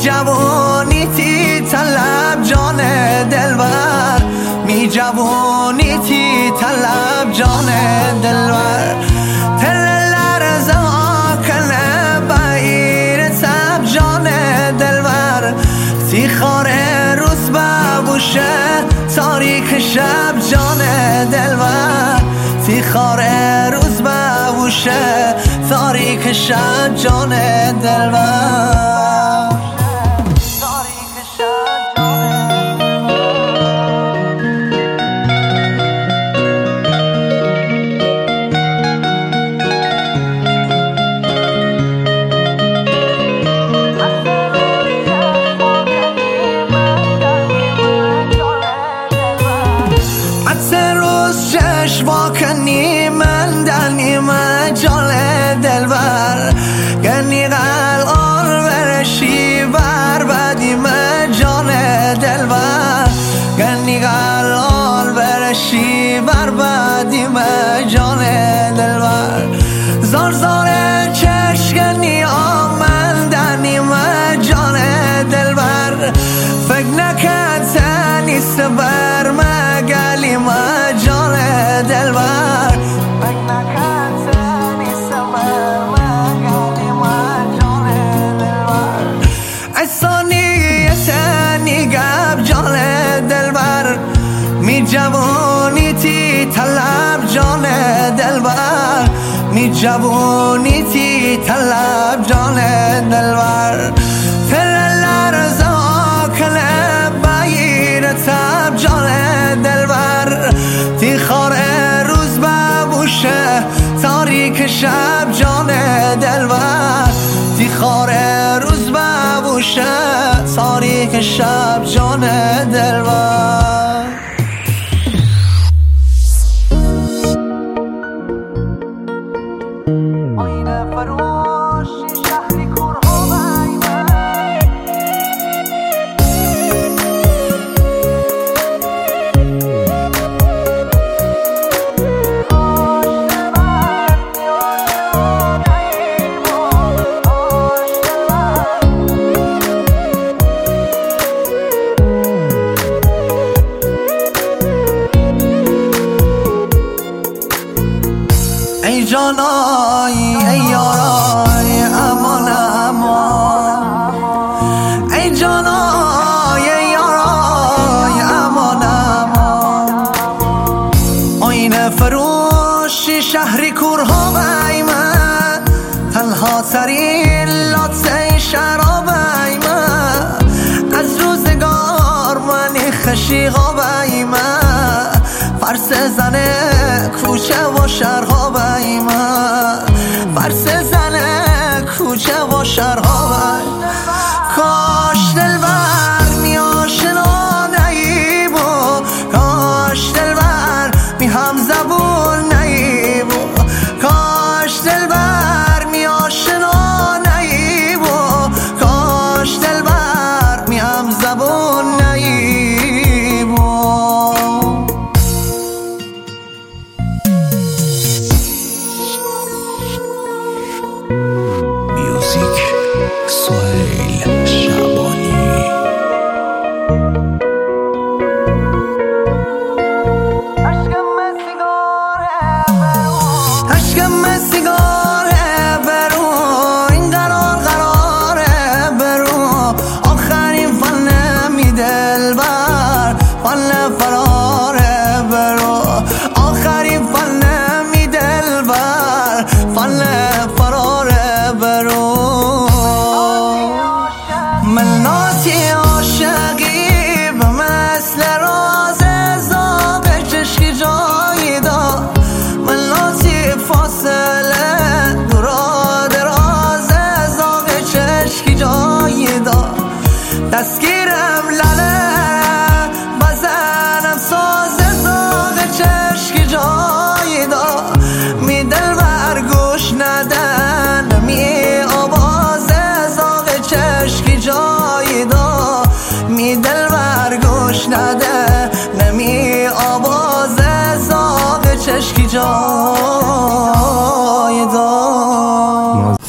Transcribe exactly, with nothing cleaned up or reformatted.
جوانی تی طلب جان دلبر، می جوانی تی طلب جان دلبر. تل لرزه آکنه بایر تب جان دلبر، تی خاره روز ببوشه تاریک شب جان دلبر، تی خاره روز ببوشه تاریک شب جان دلبر. واکنی من در نیمه جان دلبر، گنی قلقان برشی بر بدیم جان دلبر، گنی قلقان برشی بر بدیم جان دلبر. زار زار چشکنی آمن در نیمه جان دلبر، فکر نکن تنیست بر مگلیم جان دلبر، فکر نکن تنیست بر مگلیم جان دلبر. احسانیت نیگب جان دلبر، می جوانی تی طلب جان دلبر، می جوانی تی طلب جان دلبر. تل لرزه آکنه بایر تب جان دلبر، تی خاره روز ببوشه تاریک شب جان دلبر، تی خاره روز ببوشه تاریک شب جان دلبر. آینه فروشی شهری کورها بایمه، ای جانایی ای یارای امان امان، ای جانای ای یارای امان امان. آینه فروشی شهری کورها بایمه، تنها ترین لاتسه شراب بایمه، از روزگار منی خشیقا بایمه، فرس زنه کوچه و شرها بایمه، فرس زنه کوچه و شرها بایمه. کاش دلبر می آشنا نیبو، کاش دلبر می هم زبون نیبو، کاش دلبر می آشنا نیبو، کاش دلبر می هم زبون نیبو. میوزیک سهیل شعبانی. اشکم سیگاره برو، این قرار قراره برو، آخرین فن می دلبر فن فراره برو، آخرین فن می دلبر فن فراره برو. من ناتی عاشقی به مثل راز زاغ چشکی جایی دار، من ناتی فاصله دورا دراز زاغ چشکی جایی دار. دستگیرم لله بزنم ساز زاغ چشکی جایی دار، می دلبر گوش ندن می آواز زاغ چشکی جایی دار، می دلبر گوش نده نمی آواز زاغ چشکی جایی.